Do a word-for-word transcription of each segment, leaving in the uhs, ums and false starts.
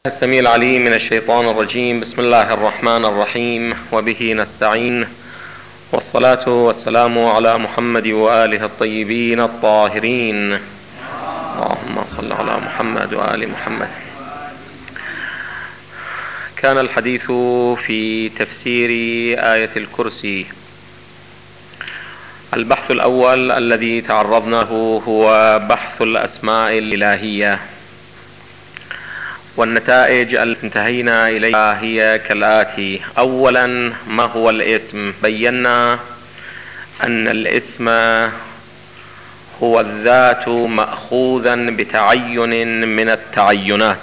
السميع العليم من الشيطان الرجيم. بسم الله الرحمن الرحيم، وبه نستعين، والصلاة والسلام على محمد وآله الطيبين الطاهرين. اللهم صل على محمد وآل محمد. كان الحديث في تفسير آية الكرسي. البحث الأول الذي تعرضنا له هو بحث الأسماء الإلهية، والنتائج التي انتهينا إليها هي كالآتي: أولا، ما هو الاسم؟ بينا أن الاسم هو الذات مأخوذا بتعين من التعينات.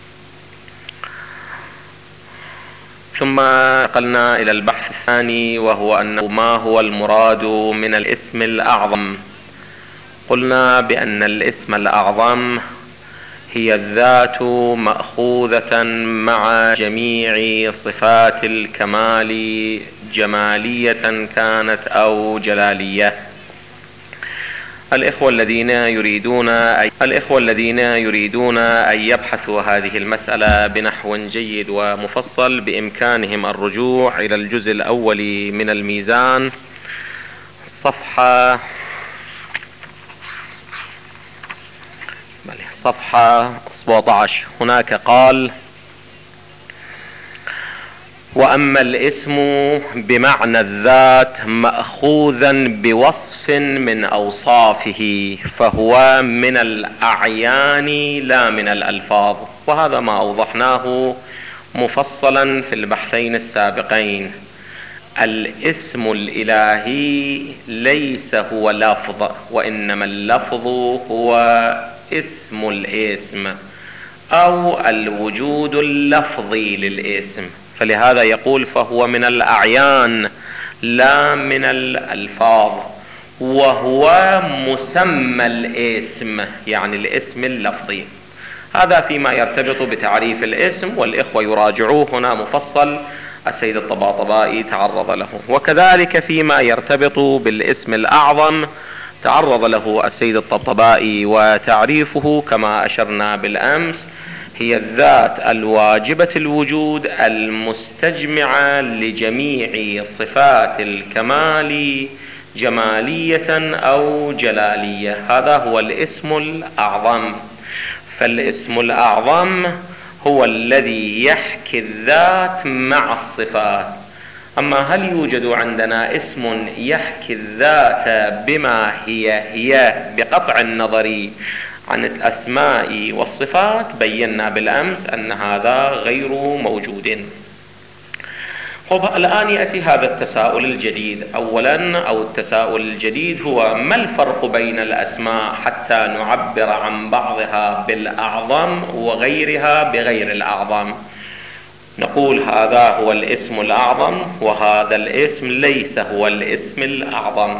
ثم نقلنا إلى البحث الثاني، وهو أنه ما هو المراد من الاسم الأعظم. قلنا بأن الاسم الأعظم هي الذات مأخوذة مع جميع صفات الكمال، جمالية كانت أو جلالية. الإخوة الذين يريدون أي... الإخوة الذين يريدون أن يبحثوا هذه المسألة بنحو جيد ومفصل بإمكانهم الرجوع إلى الجزء الأول من الميزان، صفحة صفحة سبعة عشر. هناك قال: وأما الاسم بمعنى الذات مأخوذا بوصف من أوصافه فهو من الأعيان لا من الألفاظ. وهذا ما أوضحناه مفصلا في البحثين السابقين. الاسم الإلهي ليس هو لفظ، وإنما اللفظ هو اسم الاسم أو الوجود اللفظي للاسم، فلهذا يقول فهو من الأعيان لا من الألفاظ، وهو مسمى الاسم، يعني الاسم اللفظي. هذا فيما يرتبط بتعريف الاسم، والإخوة يراجعوه هنا مفصل، السيد الطباطبائي تعرض له. وكذلك فيما يرتبط بالاسم الأعظم تعرض له السيد الطبطبائي، وتعريفه كما أشرنا بالأمس هي الذات الواجبة الوجود المستجمعة لجميع صفات الكمال، جمالية أو جلالية. هذا هو الاسم الأعظم. فالاسم الأعظم هو الذي يحكي الذات مع الصفات. أما هل يوجد عندنا اسم يحكي الذات بما هي هي بقطع النظر عن الأسماء والصفات؟ بينا بالأمس أن هذا غير موجود. الآن يأتي هذا التساؤل الجديد. أولا، أو التساؤل الجديد هو: ما الفرق بين الأسماء حتى نعبر عن بعضها بالأعظم وغيرها بغير الأعظم؟ نقول هذا هو الاسم الأعظم، وهذا الاسم ليس هو الاسم الأعظم.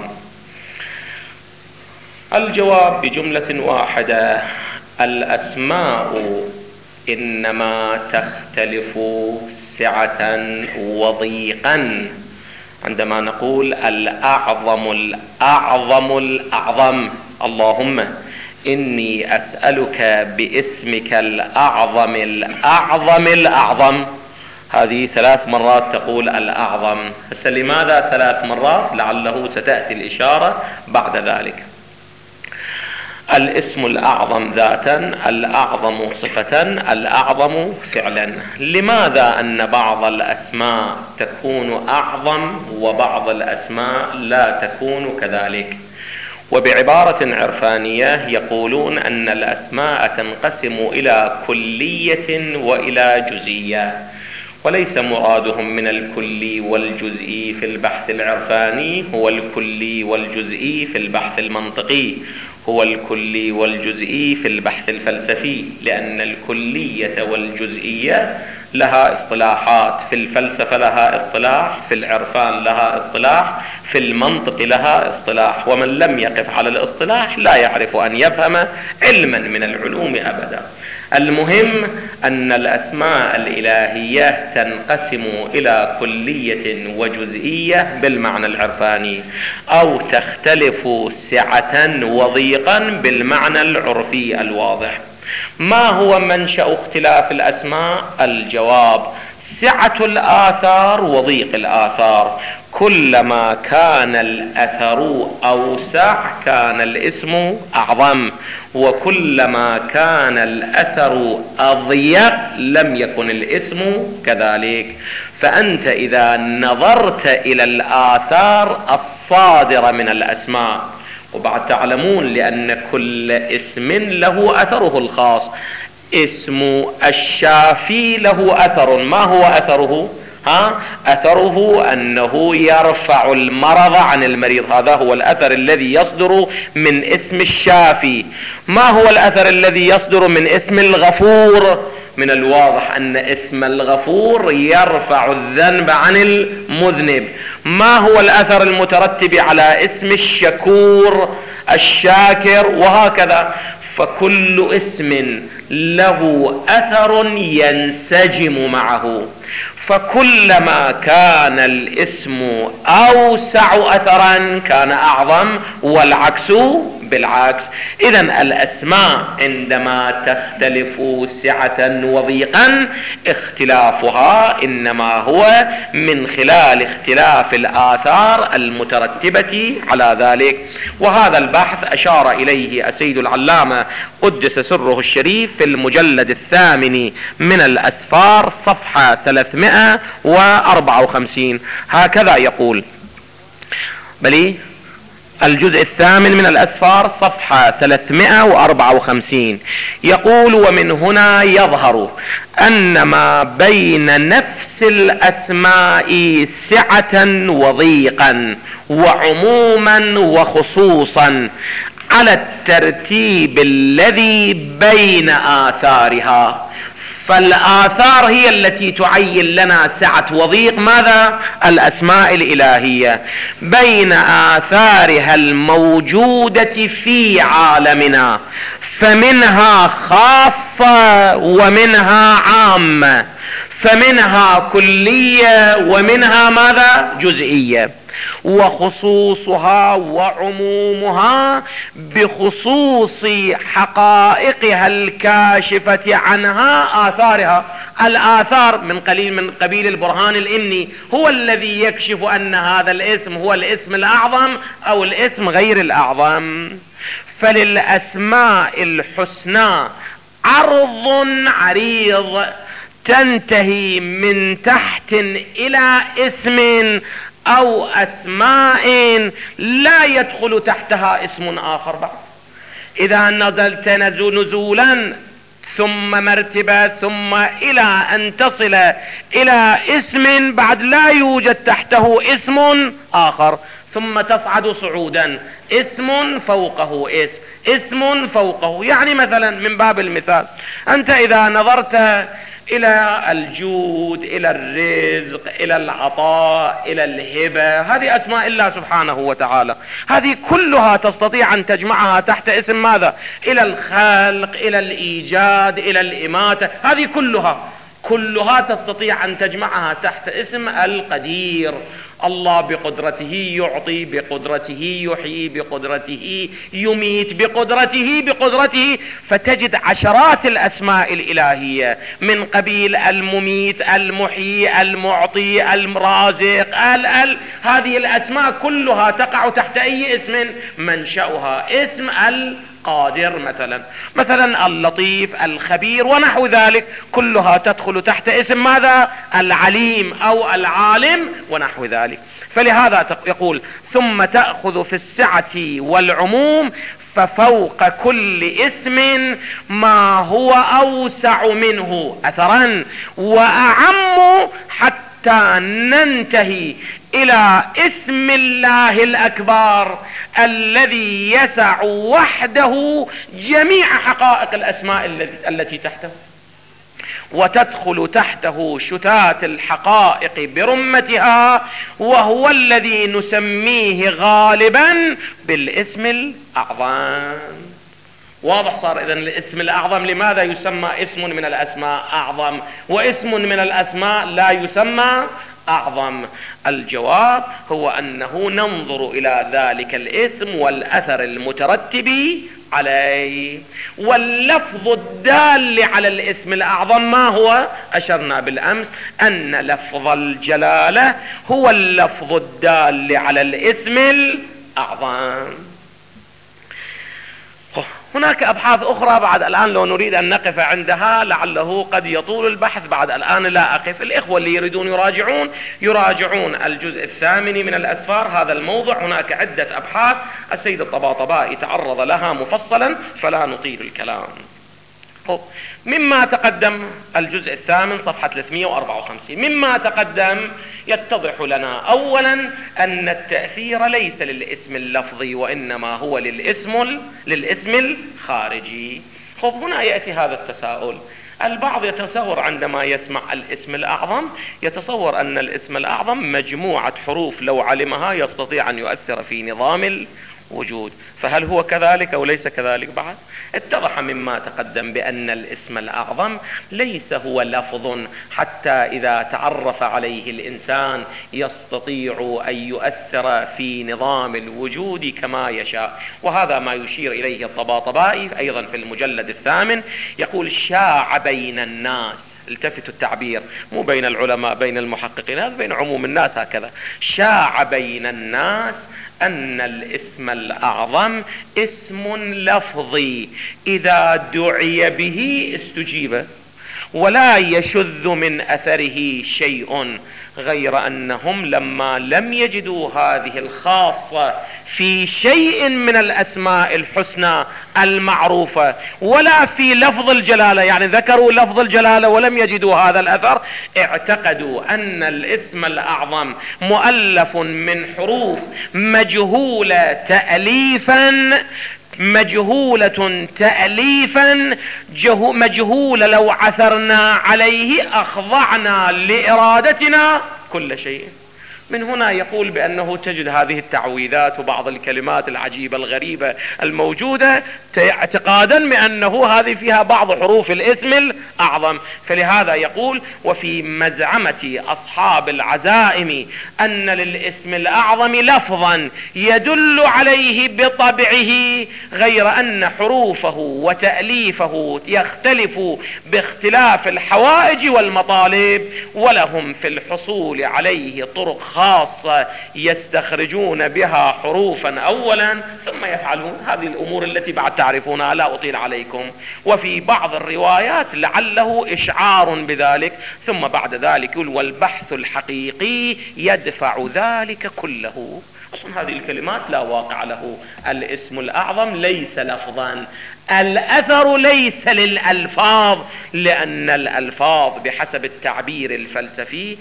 الجواب بجملة واحدة: الأسماء إنما تختلف سعة وضيقا. عندما نقول الأعظم الأعظم الأعظم، اللهم إني أسألك باسمك الأعظم الأعظم الأعظم، هذه ثلاث مرات تقول الأعظم. هسه لماذا ثلاث مرات؟ لعله ستأتي الإشارة بعد ذلك. الاسم الأعظم ذاتا، الأعظم صفة، الأعظم فعلا. لماذا أن بعض الأسماء تكون أعظم وبعض الأسماء لا تكون كذلك؟ وبعبارة عرفانية يقولون أن الأسماء تنقسم إلى كلية وإلى جزئية، وليس مرادهم من الكلي والجزئي في البحث العرفاني هو الكلي والجزئي في البحث المنطقي، هو الكلي والجزئي في البحث الفلسفي، لأن الكلية والجزئية لها اصطلاحات. في الفلسفة لها اصطلاح، في العرفان لها اصطلاح، في المنطق لها اصطلاح، ومن لم يقف على الاصطلاح لا يعرف أن يفهم علما من العلوم أبدا. المهم أن الأسماء الإلهية تنقسم إلى كلية وجزئية بالمعنى العرفاني، أو تختلف سعة وضيقا بالمعنى العرفي الواضح. ما هو منشأ اختلاف الأسماء؟ الجواب: سعة الآثار وضيق الآثار. كلما كان الأثر أوسع كان الاسم أعظم، وكلما كان الأثر أضيق لم يكن الاسم كذلك. فأنت إذا نظرت إلى الآثار الصادرة من الأسماء، وبعد تعلمون لأن كل اسم له أثره الخاص. اسم الشافي له أثر، ما هو أثره؟ ها؟ أثره أنه يرفع المرض عن المريض، هذا هو الأثر الذي يصدر من اسم الشافي. ما هو الأثر الذي يصدر من اسم الغفور؟ من الواضح أن اسم الغفور يرفع الذنب عن المذنب. ما هو الأثر المترتب على اسم الشكور؟ الشاكر، وهكذا. فكل اسم له أثر ينسجم معه، فكلما كان الاسم أوسع أثرا كان أعظم، والعكس بالعكس. إذن الأسماء عندما تختلف سعة وضيقا اختلافها إنما هو من خلال اختلاف الآثار المترتبة على ذلك. وهذا البحث أشار إليه السيد العلامة قدس سره الشريف في المجلد الثامن من الأسفار صفحة ثلاثمائة وأربعة وخمسين. هكذا يقول، بلي الجزء الثامن من الأسفار صفحة ثلاثمائة وأربعة وخمسين، يقول: ومن هنا يظهر أن ما بين نفس الأسماء سعة وضيقا وعموما وخصوصا على الترتيب الذي بين آثارها. فالآثار هي التي تعين لنا سعة وضيق ماذا؟ الأسماء الإلهية، بين آثارها الموجودة في عالمنا، فمنها خاصة ومنها عامة، فمنها كلية ومنها ماذا؟ جزئية. وخصوصها وعمومها بخصوص حقائقها الكاشفة عنها آثارها. الآثار من قليل من قبيل البرهان الإمني هو الذي يكشف أن هذا الاسم هو الاسم الأعظم أو الاسم غير الأعظم. فللأسماء الحسنى عرض عريض تنتهي من تحت إلى اسم أو أسماء لا يدخل تحتها اسم آخر بعد. إذا نزلت نزولا ثم مرتبة ثم إلى أن تصل إلى اسم بعد لا يوجد تحته اسم آخر، ثم تصعد صعودا، اسم فوقه اسم، اسم فوقه. يعني مثلا من باب المثال، أنت إذا نظرت إلى الجود، إلى الرزق، إلى العطاء، إلى الهبة، هذه أسماء الله سبحانه وتعالى، هذه كلها تستطيع أن تجمعها تحت اسم ماذا؟ إلى الخلق، إلى الإيجاد، إلى الإماتة، هذه كلها كلها تستطيع أن تجمعها تحت اسم القدير. الله بقدرته يعطي، بقدرته يحيي، بقدرته يميت، بقدرته بقدرته فتجد عشرات الأسماء الإلهية من قبيل المميت، المحيي، المعطي، الرازق، ال ال هذه الأسماء كلها تقع تحت أي اسم؟ منشأها اسم القادر مثلا، مثلا اللطيف، الخبير ونحو ذلك، كلها تدخل تحت اسم ماذا؟ العليم أو العالم ونحو ذلك. فلهذا يقول: ثم تأخذ في السعة والعموم، ففوق كل اسم ما هو أوسع منه أثرا وأعم، حتى ننتهي إلى اسم الله الأكبر الذي يسع وحده جميع حقائق الأسماء التي تحته، وتدخل تحته شتات الحقائق برمتها، وهو الذي نسميه غالبا بالاسم الأعظم. واضح صار إذن الاسم الأعظم لماذا يسمى اسم من الأسماء أعظم، واسم من الأسماء لا يسمى أعظم؟ الجواب هو أنه ننظر إلى ذلك الاسم والأثر المترتب عليه. واللفظ الدال على الاسم الأعظم ما هو؟ أشرنا بالأمس أن لفظ الجلالة هو اللفظ الدال على الاسم الأعظم. هناك أبحاث أخرى بعد الآن لو نريد أن نقف عندها لعله قد يطول البحث، بعد الآن لا أقف. الإخوة اللي يريدون يراجعون يراجعون الجزء الثامن من الأسفار، هذا الموضع هناك عدة أبحاث السيد الطباطبائي تعرض لها مفصلا فلا نطيل الكلام. مما تقدم الجزء الثامن صفحة ثلاثمئة وأربعة وخمسين، مما تقدم يتضح لنا أولا أن التأثير ليس للاسم اللفظي وإنما هو للاسم للاسم الخارجي. خب هنا يأتي هذا التساؤل. البعض يتصور عندما يسمع الاسم الأعظم يتصور أن الاسم الأعظم مجموعة حروف لو علمها يستطيع أن يؤثر في نظام الوجود، فهل هو كذلك أو ليس كذلك؟ بعد اتضح مما تقدم بأن الاسم الأعظم ليس هو لفظ حتى إذا تعرف عليه الإنسان يستطيع أن يؤثر في نظام الوجود كما يشاء. وهذا ما يشير إليه الطباطبائي أيضا في المجلد الثامن، يقول شاع بين الناس، التفتوا التعبير مو بين العلماء بين المحققين، هذا بين عموم الناس هكذا، شاع بين الناس أن الاسم الأعظم اسم لفظي إذا دعي به استجيب ولا يشذ من أثره شيء، غير أنهم لما لم يجدوا هذه الخاصة في شيء من الأسماء الحسنى المعروفة ولا في لفظ الجلالة، يعني ذكروا لفظ الجلالة ولم يجدوا هذا الأثر، اعتقدوا أن الاسم الأعظم مؤلف من حروف مجهولة تأليفا مجهولة تأليفا مجهولة لو عثرنا عليه أخضعنا لإرادتنا كل شيء. من هنا يقول بأنه تجد هذه التعويذات وبعض الكلمات العجيبة الغريبة الموجودة اعتقادا بأنه هذه فيها بعض حروف الاسم الأعظم. فلهذا يقول وفي مزعمة أصحاب العزائم أن للاسم الأعظم لفظا يدل عليه بطبعه، غير أن حروفه وتأليفه يختلف باختلاف الحوائج والمطالب، ولهم في الحصول عليه طرق خاصة يستخرجون بها حروفا أولا ثم يفعلون هذه الأمور التي بعد تعرفونها لا أطيل عليكم. وفي بعض الروايات لعله إشعار بذلك، ثم بعد ذلك يقول والبحث الحقيقي يدفع ذلك كله. أصلا هذه الكلمات لا واقع له، الاسم الأعظم ليس لفظا، الأثر ليس للألفاظ، لأن الألفاظ بحسب التعبير الفلسفي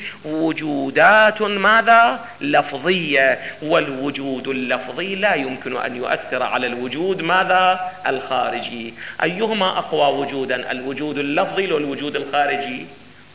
وجودات ماذا؟ لفظية، والوجود اللفظي لا يمكن أن يؤثر على الوجود ماذا؟ الخارجي. أيهما أقوى وجودا، الوجود اللفظي أو الوجود الخارجي؟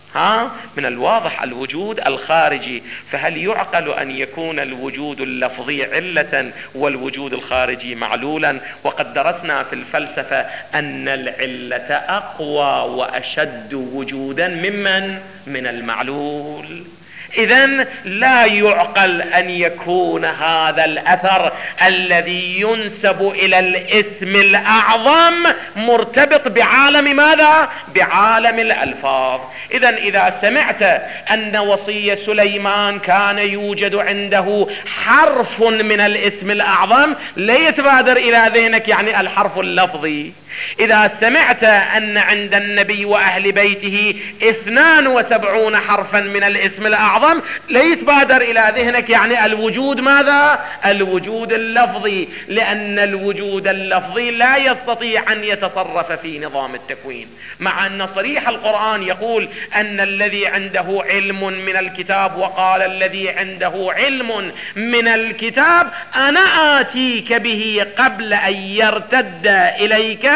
ها من الواضح الوجود الخارجي. فهل يعقل أن يكون الوجود اللفظي علة والوجود الخارجي معلولا؟ وقد درسنا في الفلسفة أن العلة أقوى وأشد وجودا ممن من المعلول. إذن لا يعقل أن يكون هذا الأثر الذي ينسب إلى الاسم الأعظم مرتبط بعالم ماذا؟ بعالم الألفاظ. إذن إذا سمعت أن وصي سليمان كان يوجد عنده حرف من الاسم الأعظم لا يتبادر إلى ذهنك يعني الحرف اللفظي. إذا سمعت أن عند النبي وأهل بيته اثنان وسبعون حرفا من الاسم الأعظم لا يتبادر إلى ذهنك يعني الوجود ماذا؟ الوجود اللفظي، لأن الوجود اللفظي لا يستطيع أن يتصرف في نظام التكوين، مع أن صريح القرآن يقول أن الذي عنده علم من الكتاب وقال الذي عنده علم من الكتاب أنا آتيك به قبل أن يرتد إليك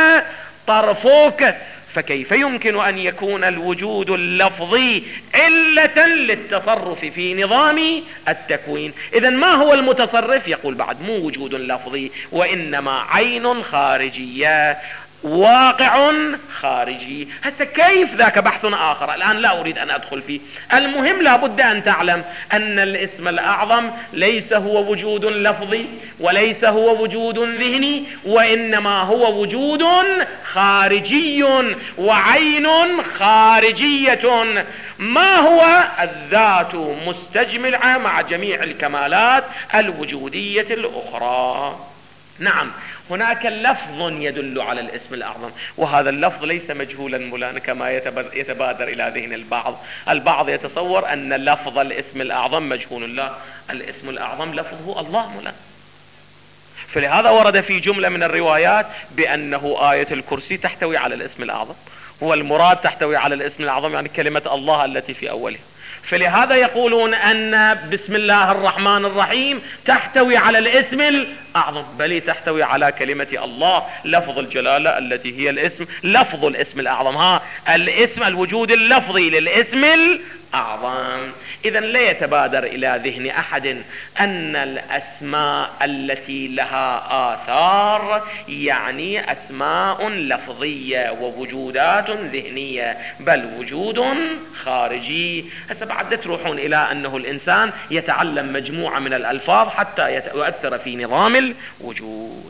طرفك. فكيف يمكن أن يكون الوجود اللفظي علة للتصرف في نظام التكوين؟ إذن ما هو المتصرف؟ يقول بعد مو وجود لفظي وإنما عين خارجية. واقع خارجي. هسه كيف ذاك بحث آخر الآن لا أريد أن أدخل فيه. المهم لابد أن تعلم أن الاسم الأعظم ليس هو وجود لفظي وليس هو وجود ذهني، وإنما هو وجود خارجي وعين خارجية. ما هو؟ الذات مستجمعة مع جميع الكمالات الوجودية الأخرى. نعم، هناك لفظ يدل على الاسم الأعظم، وهذا اللفظ ليس مجهولا مولانا كما يتبادر إلى ذهن البعض. البعض يتصور أن لفظ الاسم الأعظم مجهول. لا، الاسم الأعظم لفظه الله مولانا. فلهذا ورد في جملة من الروايات بأنه آية الكرسي تحتوي على الاسم الأعظم، والمراد تحتوي على الاسم الأعظم يعني كلمة الله التي في أولها. فلهذا يقولون أن بسم الله الرحمن الرحيم تحتوي على الاسم الأعظم، بل تحتوي على كلمة الله لفظ الجلالة التي هي الاسم، لفظ الاسم الأعظم. ها الاسم الوجود اللفظي للاسم الأعظم. إذن لا يتبادر إلى ذهن أحد أن الأسماء التي لها آثار يعني أسماء لفظية ووجودات ذهنية، بل وجود خارجي. هسه بعد تروحون إلى أنه الإنسان يتعلم مجموعة من الألفاظ حتى يؤثر في نظام الوجود.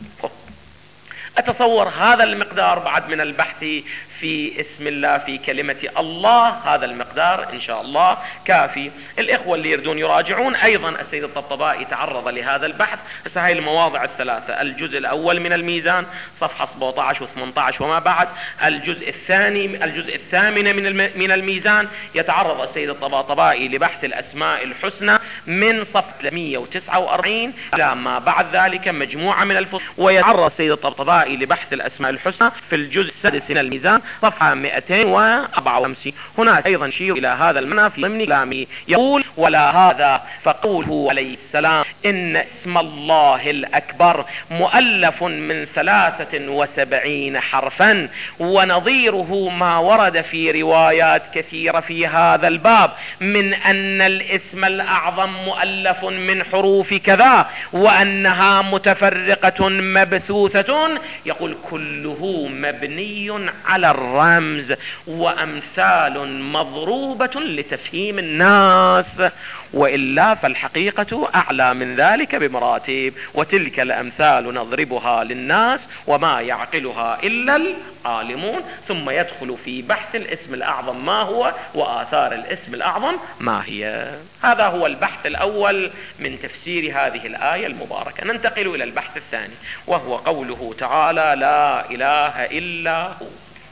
أتصور هذا المقدار بعد من البحث في اسم الله في كلمة الله، هذا المقدار إن شاء الله كافي. الإخوة اللي يردون يراجعون أيضا السيد الطبطبائي تعرض لهذا البحث. هسه هاي المواضع الثلاثة: الجزء الأول من الميزان صفحة سبعة عشر و ثمانية عشر وما بعد، الجزء الثاني الجزء الثامن من من الميزان يتعرض السيد الطبطبائي لبحث الأسماء الحسنى من صفحة مئة وتسعة وأربعين إلى ما بعد ذلك مجموعة من الفصول، ويتعرض السيد الطبطبائي لبحث الأسماء الحسنى في الجزء السادس من الميزان صفحة مئتين وأربعة وخمسين. هناك أيضا شيء إلى هذا المعنى في ضمن كلامه، يقول: ولا هذا فقوله عليه السلام إن اسم الله الأكبر مؤلف من ثلاثة وسبعين حرفا، ونظيره ما ورد في روايات كثيرة في هذا الباب من أن الاسم الأعظم مؤلف من حروف كذا وأنها متفرقة مبثوثة. يقول: كله مبني على الرمز وأمثال مضروبة لتفهيم الناس، وإلا فالحقيقة أعلى من ذلك بمراتب، وتلك الأمثال نضربها للناس وما يعقلها إلا العالمون. ثم يدخل في بحث الاسم الأعظم ما هو وآثار الاسم الأعظم ما هي. هذا هو البحث الأول من تفسير هذه الآية المباركة. ننتقل إلى البحث الثاني، وهو قوله تعالى: لا إله إلا هو.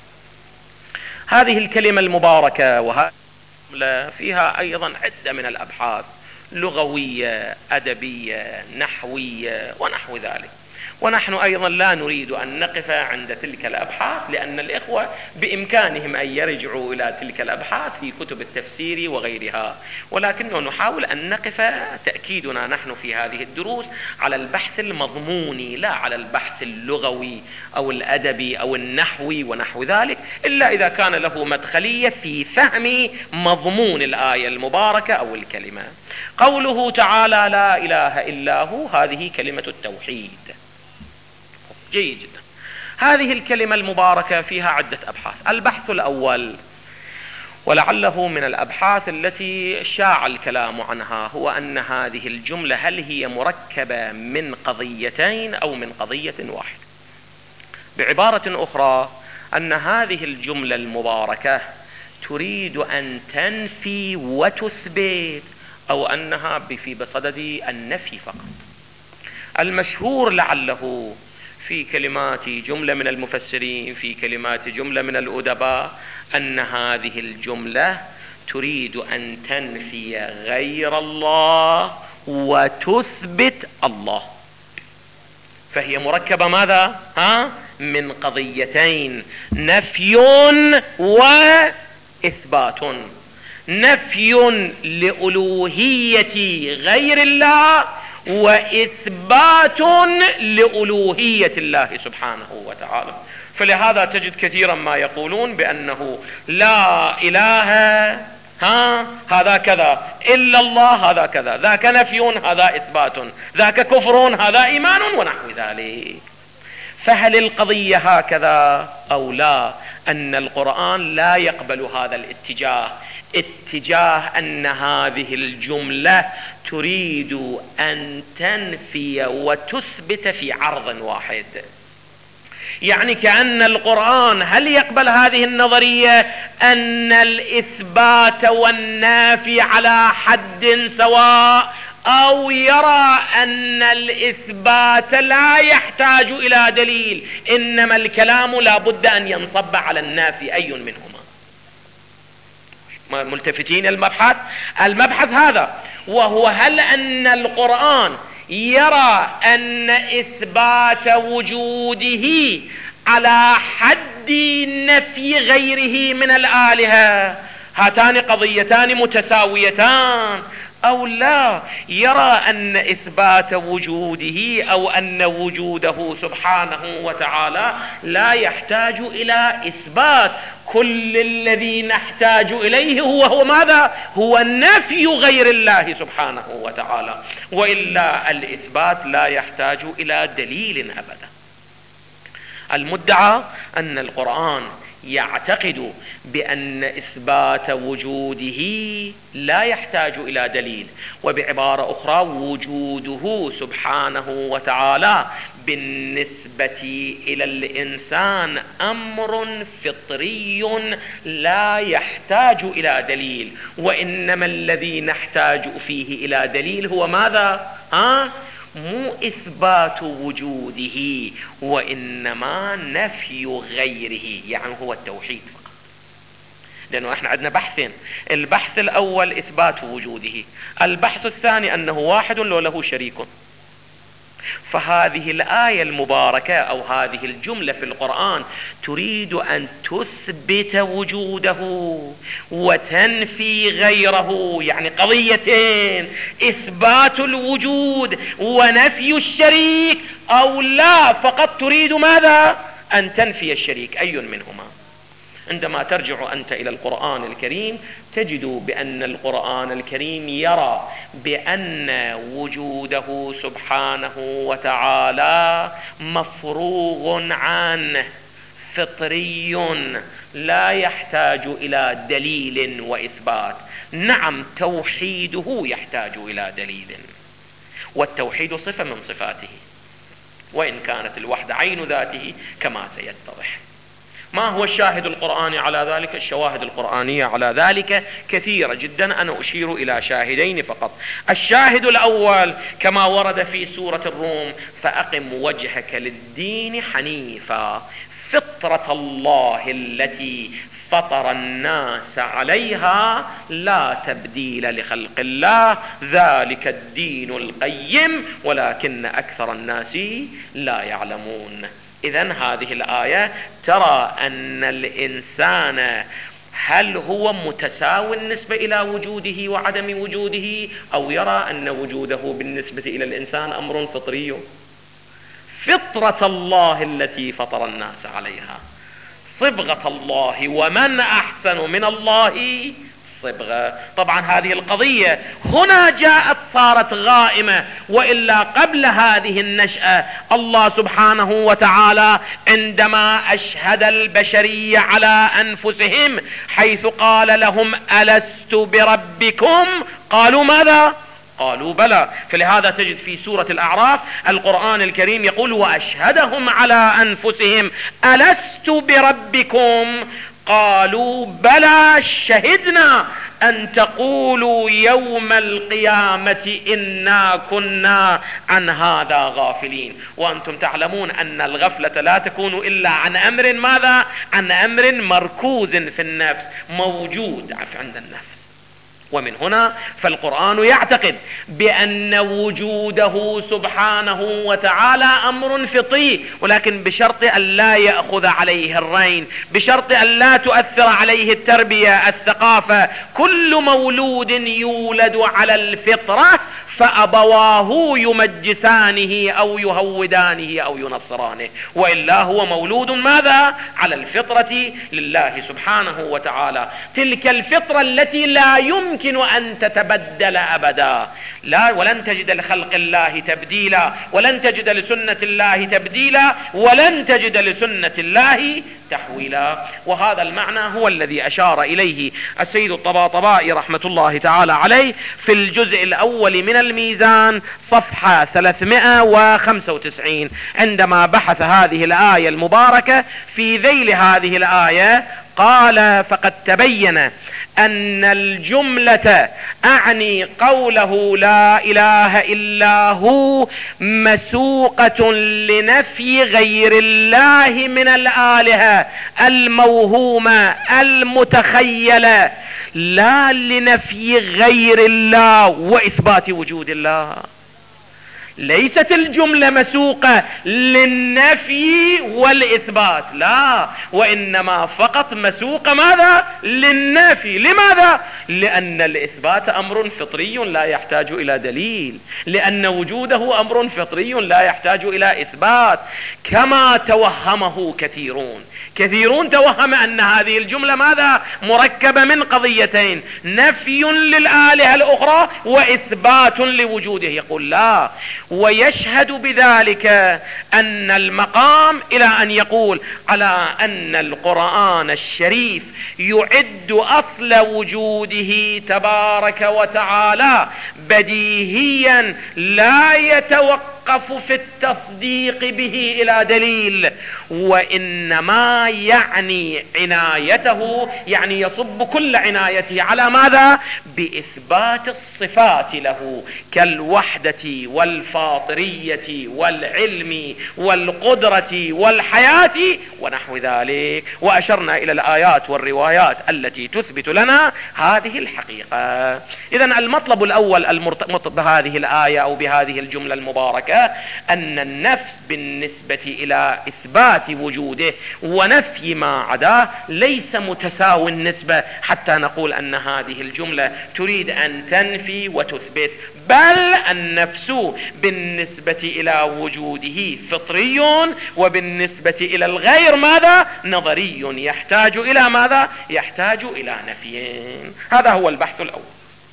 هذه الكلمة المباركة وهذه فيها أيضا عدة من الأبحاث لغوية أدبية نحوية ونحو ذلك، ونحن أيضا لا نريد أن نقف عند تلك الأبحاث، لأن الإخوة بإمكانهم أن يرجعوا إلى تلك الأبحاث في كتب التفسير وغيرها، ولكننا نحاول أن نقف تأكيدنا نحن في هذه الدروس على البحث المضموني لا على البحث اللغوي أو الأدبي أو النحوي ونحو ذلك، إلا إذا كان له مدخلية في فهم مضمون الآية المباركة أو الكلمة. قوله تعالى: لا إله إلا هو، هذه كلمة التوحيد. جيد جدا. هذه الكلمة المباركة فيها عدة أبحاث. البحث الأول، ولعله من الأبحاث التي شاع الكلام عنها، هو أن هذه الجملة هل هي مركبة من قضيتين أو من قضية واحدة. بعبارة أخرى، أن هذه الجملة المباركة تريد أن تنفي وتثبت، أو أنها في بصدد النفي فقط. المشهور لعله في كلمات جملة من المفسرين، في كلمات جملة من الأدباء، أن هذه الجملة تريد أن تنفي غير الله وتثبت الله. فهي مركبة ماذا؟ ها؟ من قضيتين: نفي وإثبات. نفي لألوهية غير الله، وإثبات لألوهية الله سبحانه وتعالى. فلهذا تجد كثيرا ما يقولون بأنه لا إله ها هذا كذا إلا الله هذا كذا، ذاك نفي هذا إثبات، ذاك كفر هذا إيمان ونحو ذلك. فهل القضية هكذا أو لا؟ أن القرآن لا يقبل هذا الاتجاه، اتجاه أن هذه الجملة تريد أن تنفي وتثبت في عرض واحد. يعني كأن القرآن هل يقبل هذه النظرية أن الإثبات والنافي على حد سواء، أو يرى أن الإثبات لا يحتاج إلى دليل، إنما الكلام لا بد أن ينصب على النافي؟ أي منهما؟ ملتفتين المبحث المبحث هذا، وهو هل أن القرآن يرى أن إثبات وجوده على حد نفي غيره من الآلهة، هاتان قضيتان متساويتان، أو لا يرى أن إثبات وجوده أو أن وجوده سبحانه وتعالى لا يحتاج إلى إثبات، كل الذي نحتاج إليه هو هو ماذا؟ هو نفي غير الله سبحانه وتعالى، وإلا الإثبات لا يحتاج إلى دليل أبدا. المدعى أن القرآن يعتقد بأن إثبات وجوده لا يحتاج إلى دليل، وبعبارة أخرى وجوده سبحانه وتعالى بالنسبة إلى الإنسان أمر فطري لا يحتاج إلى دليل، وإنما الذي نحتاج فيه إلى دليل هو ماذا؟ ها؟ مو إثبات وجوده، وإنما نفي غيره، يعني هو التوحيد فقط. لأنه احنا عندنا بحثين، البحث الأول إثبات وجوده، البحث الثاني أنه واحد لو له شريك. فهذه الآية المباركة أو هذه الجملة في القرآن تريد أن تثبت وجوده وتنفي غيره، يعني قضيتين: إثبات الوجود ونفي الشريك، أو لا فقط تريد ماذا؟ أن تنفي الشريك. أي منهما؟ عندما ترجع أنت إلى القرآن الكريم تجد بأن القرآن الكريم يرى بأن وجوده سبحانه وتعالى مفروغ عنه، فطري لا يحتاج إلى دليل وإثبات. نعم، توحيده يحتاج إلى دليل، والتوحيد صفة من صفاته، وإن كانت الوحدة عين ذاته كما سيتضح. ما هو الشاهد القرآني على ذلك؟ الشواهد القرآنية على ذلك كثيرة جدا، أنا أشير إلى شاهدين فقط. الشاهد الأول كما ورد في سورة الروم: فأقم وجهك للدين حنيفا فطرة الله التي فطر الناس عليها لا تبديل لخلق الله ذلك الدين القيم ولكن أكثر الناس لا يعلمون. إذن هذه الآية ترى أن الإنسان هل هو متساوي بالنسبة إلى وجوده وعدم وجوده، أو يرى أن وجوده بالنسبة إلى الإنسان أمر فطري؟ فطرة الله التي فطر الناس عليها، صبغة الله، ومن أحسن من الله صبغة. طبعا هذه القضية هنا جاءت صارت غائمة، وإلا قبل هذه النشأة الله سبحانه وتعالى عندما أشهد البشرية على أنفسهم حيث قال لهم ألست بربكم قالوا ماذا؟ قالوا بلى. فلهذا تجد في سورة الأعراف القرآن الكريم يقول: وأشهدهم على أنفسهم ألست بربكم قالوا بلى شهدنا أن تقولوا يوم القيامة إنا كنا عن هذا غافلين. وأنتم تعلمون أن الغفلة لا تكون إلا عن أمر ماذا؟ عن أمر مركوز في النفس، موجود عند النفس. ومن هنا فالقرآن يعتقد بأن وجوده سبحانه وتعالى أمر فطري، ولكن بشرط أن لا يأخذ عليه الرين، بشرط أن لا تؤثر عليه التربية الثقافة. كل مولود يولد على الفطرة فأبواه يمجسانه أو يهودانه أو ينصرانه، وإلا هو مولود ماذا؟ على الفطرة لله سبحانه وتعالى، تلك الفطرة التي لا يمكن أن تتبدل أبدا، لا ولن تجد لخلق الله تبديلا، ولن تجد لسنة الله تبديلا، ولن تجد لسنة الله تحويلا. وهذا المعنى هو الذي أشار إليه السيد الطباطبائي رحمة الله تعالى عليه في الجزء الأول من الميزان صفحة ثلاثمائة وخمسة وتسعين عندما بحث هذه الآية المباركة. في ذيل هذه الآية قال: فقد تبين أن الجملة أعني قوله لا إله إلا هو مسوقة لنفي غير الله من الآلهة الموهومة المتخيلة، لا لنفي غير الله وإثبات وجود الله. ليست الجملة مسوقة للنفي والإثبات، لا، وإنما فقط مسوقة ماذا؟ للنفي. لماذا؟ لأن الإثبات أمر فطري لا يحتاج إلى دليل، لأن وجوده أمر فطري لا يحتاج إلى إثبات، كما توهمه كثيرون. كثيرون توهم أن هذه الجملة ماذا؟ مركبة من قضيتين: نفي للآلهة الأخرى وإثبات لوجوده. يقول لا، ويشهد بذلك أن المقام إلى أن يقول على أن القرآن الشريف يعد أصل وجوده تبارك وتعالى بديهيا لا يتوقف في التصديق به إلى دليل، وإنما يعني عنايته، يعني يصب كل عنايته على ماذا؟ بإثبات الصفات له كالوحدة والفاطرية والعلم والقدرة والحياة ونحو ذلك. وأشرنا إلى الآيات والروايات التي تثبت لنا هذه الحقيقة. إذن المطلب الأول المرتبط بهذه الآية أو بهذه الجملة المباركة أن النفس بالنسبة إلى إثبات وجوده ونفي ما عداه ليس متساوي النسبة حتى نقول أن هذه الجملة تريد أن تنفي وتثبت، بل النفس بالنسبة إلى وجوده فطري، وبالنسبة إلى الغير ماذا؟ نظري، يحتاج إلى ماذا؟ يحتاج إلى نفيين. هذا هو البحث الأول.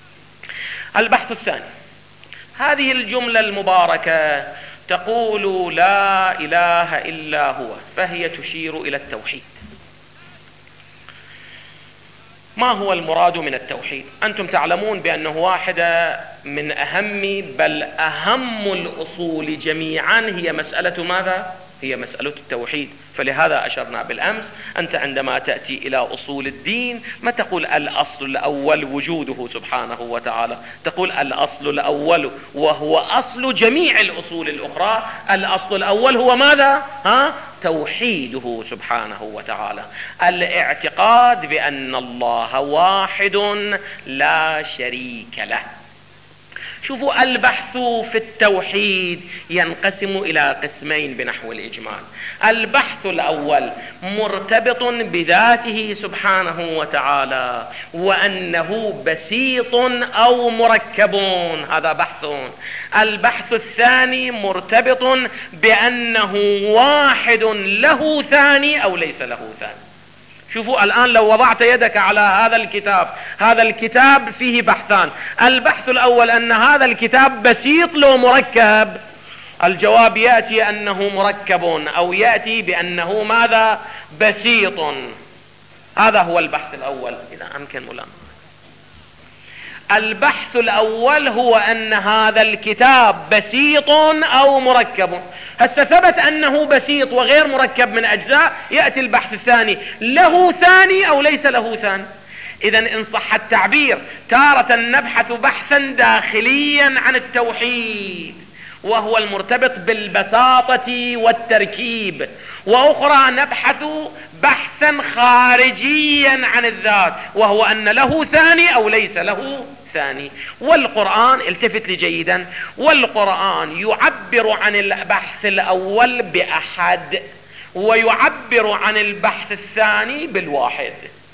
البحث الثاني: هذه الجملة المباركة تقول لا إله إلا هو، فهي تشير إلى التوحيد. ما هو المراد من التوحيد؟ أنتم تعلمون بأنه واحدة من أهم بل أهم الأصول جميعا هي مسألة ماذا؟ هي مسألة التوحيد. فلهذا أشرنا بالأمس، أنت عندما تأتي إلى أصول الدين ما تقول الأصل الأول وجوده سبحانه وتعالى، تقول الأصل الأول وهو أصل جميع الأصول الأخرى. الأصل الأول هو ماذا؟ ها؟ توحيده سبحانه وتعالى، الاعتقاد بأن الله واحد لا شريك له. شوفوا، البحث في التوحيد ينقسم إلى قسمين بنحو الإجمال. البحث الأول مرتبط بذاته سبحانه وتعالى وأنه بسيط أو مركب، هذا بحث. البحث الثاني مرتبط بأنه واحد له ثاني أو ليس له ثاني. شوفوا الآن لو وضعت يدك على هذا الكتاب، هذا الكتاب فيه بحثان. البحث الأول أن هذا الكتاب بسيط لو مركب، الجواب يأتي أنه مركب، أو يأتي بأنه ماذا؟ بسيط. هذا هو البحث الأول إذا أمكن ملامة. البحث الأول هو أن هذا الكتاب بسيط أو مركب. هسه ثبت أنه بسيط وغير مركب من أجزاء، يأتي البحث الثاني: له ثاني أو ليس له ثاني. إذن إن صح التعبير تارة نبحث بحثا داخليا عن التوحيد وهو المرتبط بالبساطة والتركيب، وأخرى نبحث بحثا خارجيا عن الذات وهو أن له ثاني أو ليس له ثاني. والقرآن، التفت لي جيدا، والقرآن يعبر عن البحث الأول بأحد ويعبر عن البحث الثاني بالواحد.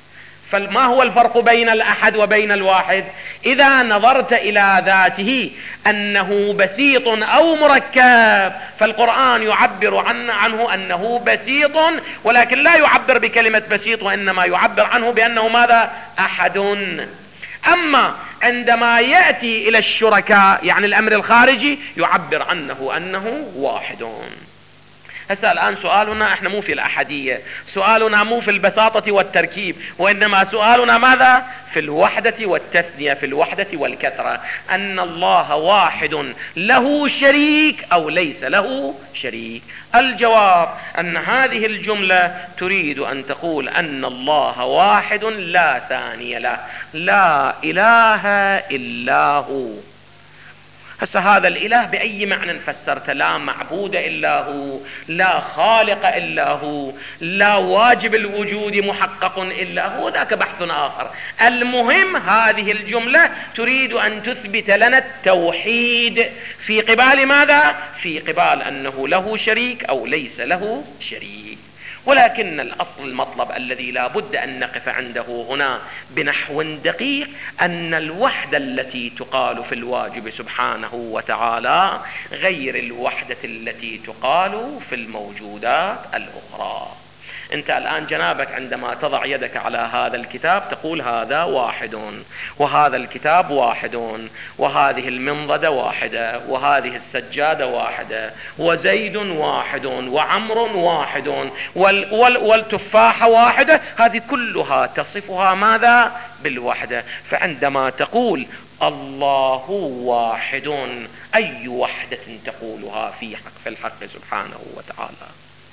فما هو الفرق بين الأحد وبين الواحد؟ إذا نظرت إلى ذاته أنه بسيط أو مركب، فالقرآن يعبر عنه, عنه أنه بسيط، ولكن لا يعبر بكلمة بسيط، وإنما يعبر عنه بأنه ماذا؟ أحد. أما عندما يأتي إلى الشركاء يعني الأمر الخارجي يعبر عنه أنه واحد. هسه الآن سؤالنا احنا مو في الأحدية، سؤالنا مو في البساطة والتركيب، وإنما سؤالنا ماذا؟ في الوحدة والتثنية، في الوحدة والكثرة، أن الله واحد له شريك أو ليس له شريك. الجواب أن هذه الجملة تريد أن تقول أن الله واحد لا ثاني له، لا إله إلا هو. هسه هذا الإله بأي معنى فسرت؟ لا معبود إلا هو، لا خالق إلا هو، لا واجب الوجود محقق إلا هو، ذاك بحث آخر. المهم هذه الجملة تريد أن تثبت لنا التوحيد في قبال ماذا؟ في قبال أنه له شريك أو ليس له شريك. ولكن الأصل المطلب الذي لا بد أن نقف عنده هنا بنحو دقيق أن الوحدة التي تقال في الواجب سبحانه وتعالى غير الوحدة التي تقال في الموجودات الأخرى. أنت الآن جنابك عندما تضع يدك على هذا الكتاب تقول هذا واحد، وهذا الكتاب واحد، وهذه المنضدة واحدة، وهذه السجادة واحدة، وزيد واحد، وعمر واحد، وال وال والتفاحة واحدة. هذه كلها تصفها ماذا؟ بالوحدة. فعندما تقول الله واحد أي وحدة تقولها في حق في الحق سبحانه وتعالى؟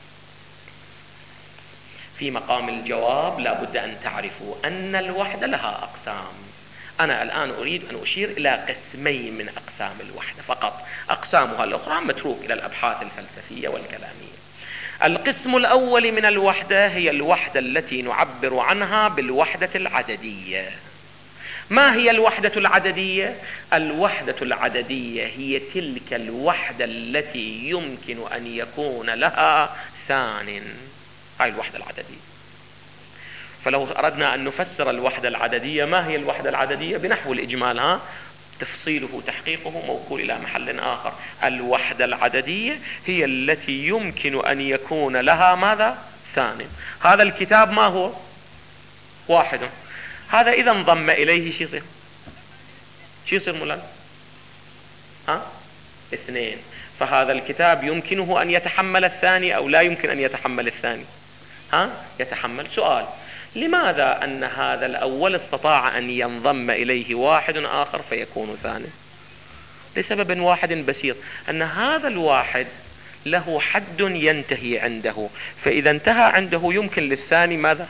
في مقام الجواب لا بد أن تعرفوا أن الوحدة لها أقسام. أنا الآن أريد أن أشير إلى قسمين من أقسام الوحدة فقط، أقسامها الأخرى متروك إلى الأبحاث الفلسفية والكلامية. القسم الأول من الوحدة هي الوحدة التي نعبر عنها بالوحدة العددية. ما هي الوحدة العددية؟ الوحدة العددية هي تلك الوحدة التي يمكن أن يكون لها ثان، هاي الوحدة العددية. فلو أردنا أن نفسر الوحدة العددية، ما هي الوحدة العددية بنحو الإجمال؟ ها تفصيله تحقيقه موكول إلى محل آخر. الوحدة العددية هي التي يمكن أن يكون لها ماذا؟ ثان. هذا الكتاب ما هو؟ واحد. هذا إذا انضم إليه شو يصير؟ شو يصير مولانا؟ ها؟ اثنين. فهذا الكتاب يمكنه أن يتحمل الثاني أو لا يمكن أن يتحمل الثاني؟ ها؟ يتحمل. سؤال: لماذا أن هذا الأول استطاع أن ينضم إليه واحد آخر فيكون ثاني؟ لسبب واحد بسيط، أن هذا الواحد له حد ينتهي عنده، فإذا انتهى عنده يمكن للثاني ماذا؟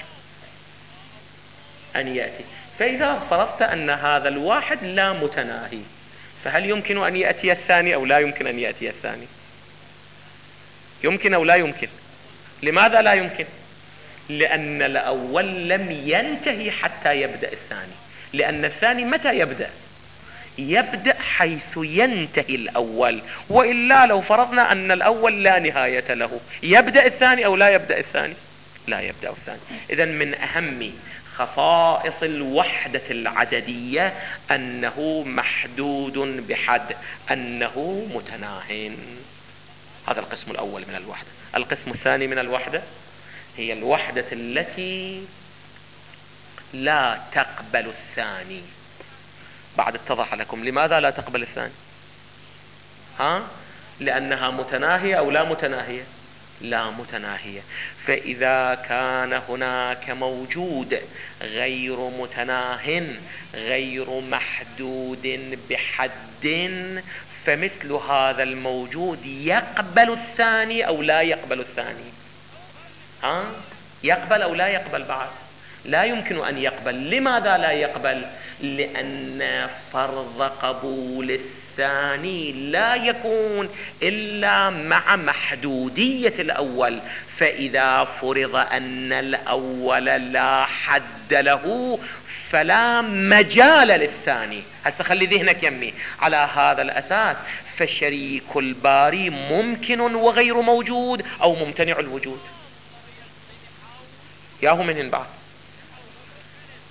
أن يأتي. فإذا فرضت أن هذا الواحد لا متناهي، فهل يمكن أن يأتي الثاني أو لا يمكن أن يأتي الثاني؟ يمكن أو لا يمكن؟ لماذا لا يمكن؟ لأن الأول لم ينتهي حتى يبدأ الثاني. لأن الثاني متى يبدأ؟ يبدأ حيث ينتهي الأول. وإلا لو فرضنا أن الأول لا نهاية له، يبدأ الثاني أو لا يبدأ الثاني؟ لا يبدأ الثاني. إذن من أهم خصائص الوحدة العددية أنه محدود بحد، أنه متناهٍ. هذا القسم الأول من الوحدة. القسم الثاني من الوحدة هي الوحدة التي لا تقبل الثاني. بعد اتضح لكم لماذا لا تقبل الثاني؟ ها؟ لأنها متناهية أو لا متناهية؟ لا متناهية. فإذا كان هناك موجود غير متناه غير محدود بحد، فمثل هذا الموجود يقبل الثاني أو لا يقبل الثاني؟ ها؟ يقبل أو لا يقبل؟ بعد لا يمكن أن يقبل. لماذا لا يقبل؟ لأن فرض قبول الثاني لا يكون إلا مع محدودية الأول. فإذا فرض أن الأول لا حد له فلا مجال للثاني. هسه خلي ذهنك يمي على هذا الأساس. فشريك الباري ممكن وغير موجود أو ممتنع الوجود؟ ياهو منهن بعد؟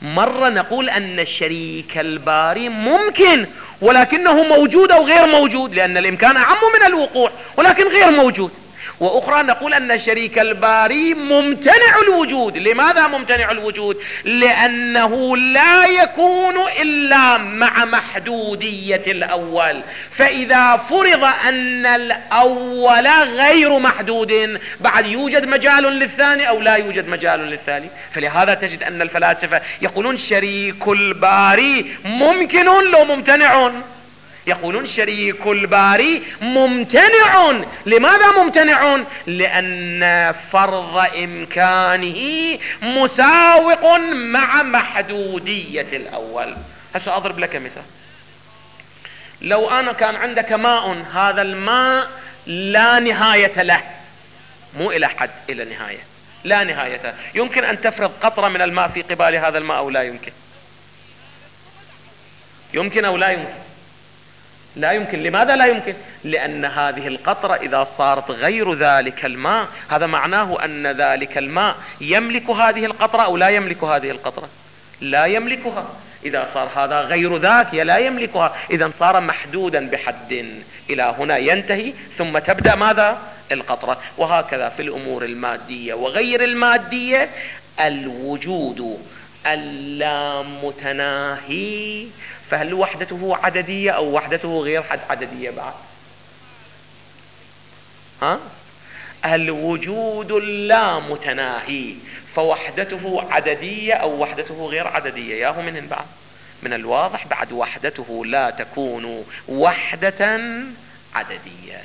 مرة نقول أن الشريك الباري ممكن ولكنه موجود أو غير موجود، لأن الإمكان أعم من الوقوع ولكن غير موجود. وأخرى نقول أن الشريك الباري ممتنع الوجود. لماذا ممتنع الوجود؟ لأنه لا يكون إلا مع محدودية الأول، فإذا فرض أن الأول غير محدود بعد يوجد مجال للثاني أو لا يوجد مجال للثاني. فلهذا تجد أن الفلاسفة يقولون شريك الباري ممكن لو ممتنع، يقولون شريك الباري ممتنع. لماذا ممتنع؟ لأن فرض إمكانه مساوق مع محدودية الأول. هسه أضرب لك مثال. لو أنا كان عندك ماء، هذا الماء لا نهاية له، مو إلى حد، إلى نهاية، لا نهاية. يمكن أن تفرض قطرة من الماء في قبال هذا الماء أو لا يمكن؟ يمكن أو لا يمكن؟ لا يمكن. لماذا لا يمكن؟ لأن هذه القطرة إذا صارت غير ذلك الماء، هذا معناه أن ذلك الماء يملك هذه القطرة أو لا يملك هذه القطرة؟ لا يملكها. إذا صار هذا غير ذاك لا يملكها، إذا صار محدودا بحد، إلى هنا ينتهي ثم تبدأ ماذا؟ القطرة. وهكذا في الأمور المادية وغير المادية. الوجود اللامتناهي، فهل وحدته عددية أو وحدته غير حد عددية بعد؟ ها؟ الوجود اللامتناهي فوحدته عددية أو وحدته غير عددية؟ ياهو منهن بعد؟ من الواضح بعد وحدته لا تكون وحدة عددية.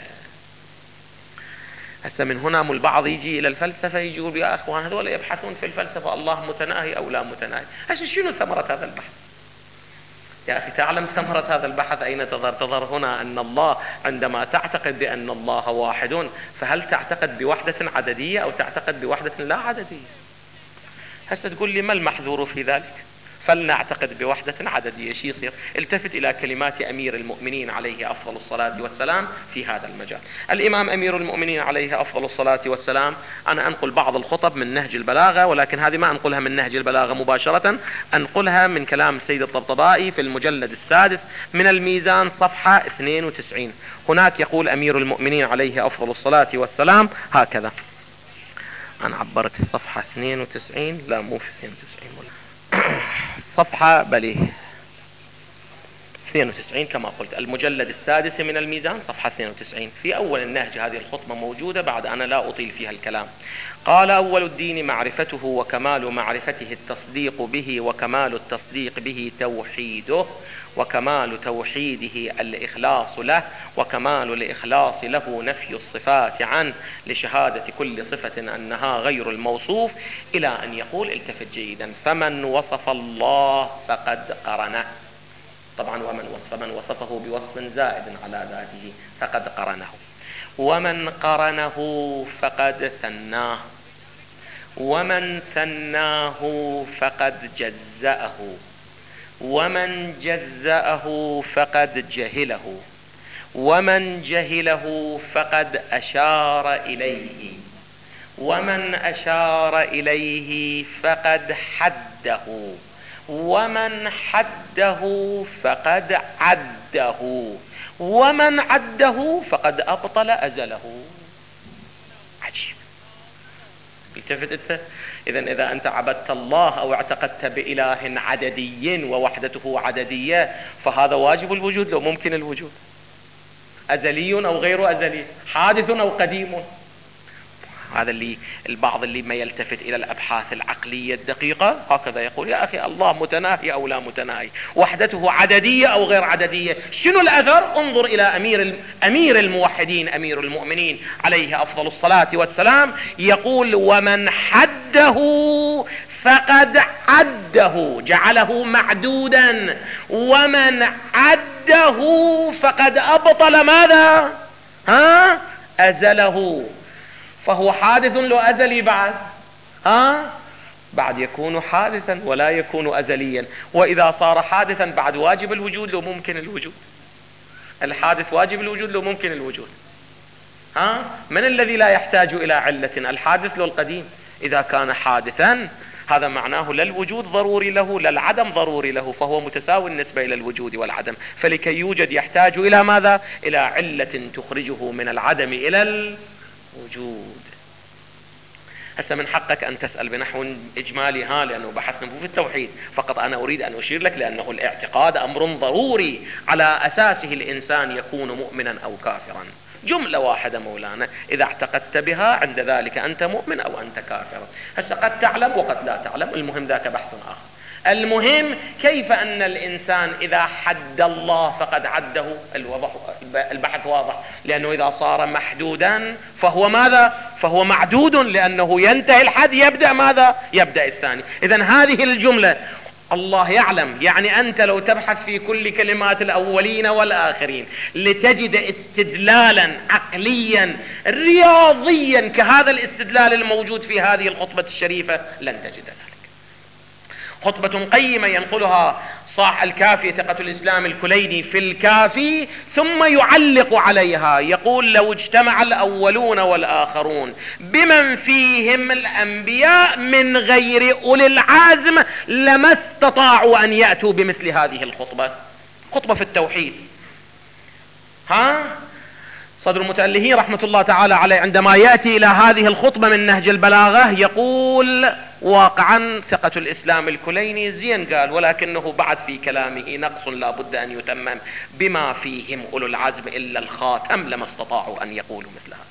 هسه من هنا البعض يجي إلى الفلسفة يجي يقول يا أخوان هذول يبحثون في الفلسفة الله متناهي أو لا متناهي. هسه شنو ثمرة هذا البحث؟ يا أخي تعلم ثمرة هذا البحث أين تظهر؟ تظهر هنا أن الله عندما تعتقد بأن الله واحد، فهل تعتقد بوحدة عددية أو تعتقد بوحدة لا عددية؟ هسه تقول لي ما المحذور في ذلك؟ فلنعتقد بوحدة عددية. شي يصير؟ التفت إلى كلمات أمير المؤمنين عليه أفضل الصلاة والسلام في هذا المجال. الإمام أمير المؤمنين عليه أفضل الصلاة والسلام، أنا أنقل بعض الخطب من نهج البلاغة، ولكن هذه ما أنقلها من نهج البلاغة مباشرة، أنقلها من كلام السيد الطبطبائي في المجلد السادس من الميزان صفحة اثنين وتسعين. هناك يقول أمير المؤمنين عليه أفضل الصلاة والسلام هكذا. أنا عبرت الصفحة اثنين وتسعين، لا مو في اثنين وتسعين ولا صفحة بلي اثنين وتسعين كما قلت، المجلد السادس من الميزان صفحة اثنين وتسعين. في أول النهج هذه الخطبة موجودة بعد، أنا لا أطيل فيها الكلام. قال أول الدين معرفته، وكمال معرفته التصديق به، وكمال التصديق به توحيده، وكمال توحيده الإخلاص له، وكمال الإخلاص له نفي الصفات عنه لشهادة كل صفة أنها غير الموصوف، إلى أن يقول التفت جيدا: فمن وصف الله فقد قرنه. طبعا ومن وصف من وصفه بوصف زائد على ذاته فقد قرنه، ومن قرنه فقد ثناه، ومن ثناه فقد جزأه، ومن جزأه فقد جهله، ومن جهله فقد أشار إليه، ومن أشار إليه فقد حده، ومن حده فقد عده، ومن عده فقد أبطل أزله. عجيب. التفت انت. إذن إذا أنت عبدت الله أو اعتقدت بإله عددي ووحدته عددية، فهذا واجب الوجود لو ممكن الوجود، أزلي أو غير أزلي، حادث أو قديم. هذا اللي البعض اللي ما يلتفت إلى الأبحاث العقلية الدقيقة هكذا يقول: يا أخي الله متناهي أو لا متناهي، وحدته عددية أو غير عددية. شنو الأثر؟ انظر إلى أمير أمير الموحدين أمير المؤمنين عليه أفضل الصلاة والسلام يقول: ومن حده فقد عده، جعله معدودا، ومن عده فقد أبطل ماذا؟ ها؟ أزله. فهو حادث لو أزلي بعد، ها؟ بعد يكون حادثا ولا يكون أزليا. وإذا صار حادثا بعد واجب الوجود لو ممكن الوجود. الحادث واجب الوجود لو ممكن الوجود. ها؟ من الذي لا يحتاج إلى علة؟ الحادث لو القديم؟ إذا كان حادثا هذا معناه لا الوجود ضروري له لا العدم ضروري له، فهو متساوي النسبة إلى الوجود والعدم. فلكي يوجد يحتاج إلى ماذا؟ إلى علة تخرجه من العدم إلى الوجود. هسه من حقك أن تسأل بنحو إجمالي، ها لأنه بحثنا في التوحيد، فقط أنا أريد أن أشير لك لأنه الاعتقاد أمر ضروري على أساسه الإنسان يكون مؤمنا أو كافرا. جملة واحدة مولانا، إذا اعتقدت بها عند ذلك أنت مؤمن أو أنت كافر. هسه قد تعلم وقد لا تعلم، المهم ذاك بحث آخر. المهم كيف أن الإنسان إذا حد الله فقد عده، الوضح البحث واضح، لأنه إذا صار محدودا فهو ماذا؟ فهو معدود، لأنه ينتهي الحد يبدأ ماذا؟ يبدأ الثاني. إذن هذه الجملة الله يعلم، يعني أنت لو تبحث في كل كلمات الأولين والآخرين لتجد استدلالا عقليا رياضيا كهذا الاستدلال الموجود في هذه الخطبة الشريفة لن تجد ذلك. خطبة قيمة ينقلها صاح الكافي ثقة الإسلام الكليني في الكافي، ثم يعلق عليها يقول: لو اجتمع الأولون والآخرون بمن فيهم الأنبياء من غير أولي العزم لما استطاعوا أن يأتوا بمثل هذه الخطبة. خطبة في التوحيد. ها صدر المتألهين رحمة الله تعالى عليه عندما يأتي إلى هذه الخطبة من نهج البلاغة يقول: واقعا ثقة الإسلام الكليني زين قال، ولكنه بعد في كلامه نقص لا بد أن يتمم، بما فيهم أولو العزم إلا الخاتم لما استطاعوا أن يقولوا مثل هذا.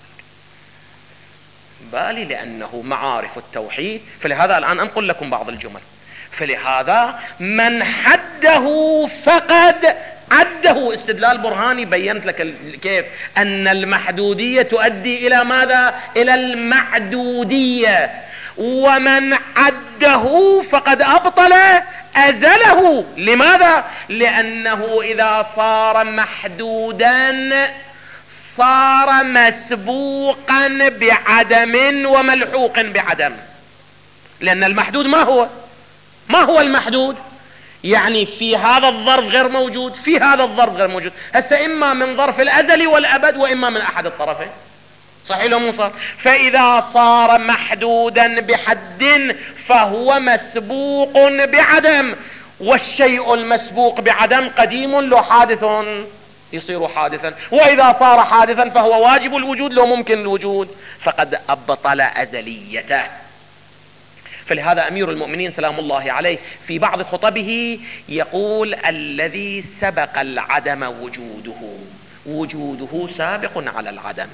بالي لأنه معارف التوحيد، فلهذا الآن أنقل لكم بعض الجمل. فلهذا من حده فقد عده. استدلال برهاني بينت لك كيف أن المحدودية تؤدي إلى ماذا؟ إلى المعدودية. ومن عده فقد أبطل أزله. لماذا؟ لأنه إذا صار محدودا صار مسبوقا بعدم وملحوق بعدم. لأن المحدود ما هو؟ ما هو المحدود؟ يعني في هذا الظرف غير موجود، في هذا الظرف غير موجود. هسه إما من ظرف الأزل والأبد وإما من أحد الطرفين. صحيح لو مو صار؟ فإذا صار محدودا بحد فهو مسبوق بعدم، والشيء المسبوق بعدم قديم لو حادث يصير حادثا، وإذا صار حادثا فهو واجب الوجود لو ممكن الوجود، فقد أبطل أزليته. فلهذا أمير المؤمنين سلام الله عليه في بعض خطبه يقول: الذي سبق العدم وجوده، وجوده سابق على العدم،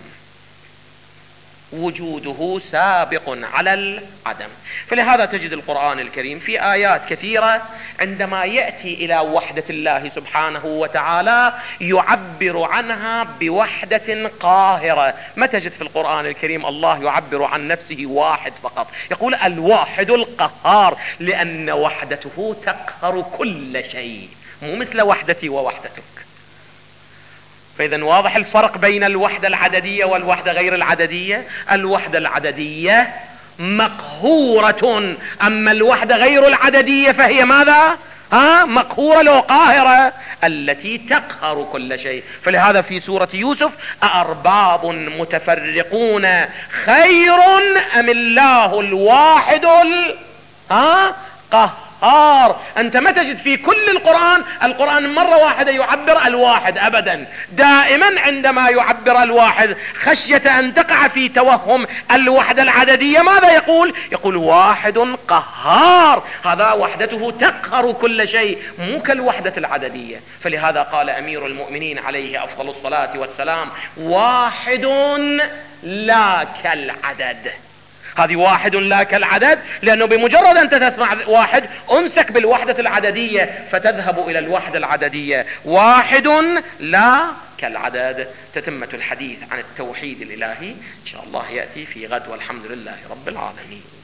وجوده سابق على العدم. فلهذا تجد القرآن الكريم في آيات كثيرة عندما يأتي إلى وحدة الله سبحانه وتعالى يعبر عنها بوحدة قاهرة. ما تجد في القرآن الكريم الله يعبر عن نفسه واحد فقط، يقول الواحد القهار، لأن وحدته تقهر كل شيء، مو مثل وحدتي ووحدتك. فإذا واضح الفرق بين الوحدة العددية والوحدة غير العددية. الوحدة العددية مقهورة، أما الوحدة غير العددية فهي ماذا؟ ها مقهورة لو قاهرة التي تقهر كل شيء. فلهذا في سورة يوسف: أأرباب متفرقون خير أم الله الواحد ها قهار. أنت ما تجد في كل القرآن القرآن مرة واحدة يعبر الواحد أبدا، دائما عندما يعبر الواحد خشية أن تقع في توهم الوحدة العددية ماذا يقول؟ يقول واحد قهار، هذا وحدته تقهر كل شيء، مو كالوحدة العددية. فلهذا قال أمير المؤمنين عليه أفضل الصلاة والسلام: واحد لا كالعدد. هذه واحد لا كالعدد، لأنه بمجرد أنت تسمع واحد أمسك بالوحدة العددية فتذهب إلى الوحدة العددية. واحد لا كالعدد. تتمة الحديث عن التوحيد الإلهي إن شاء الله يأتي في غد، والحمد لله رب العالمين.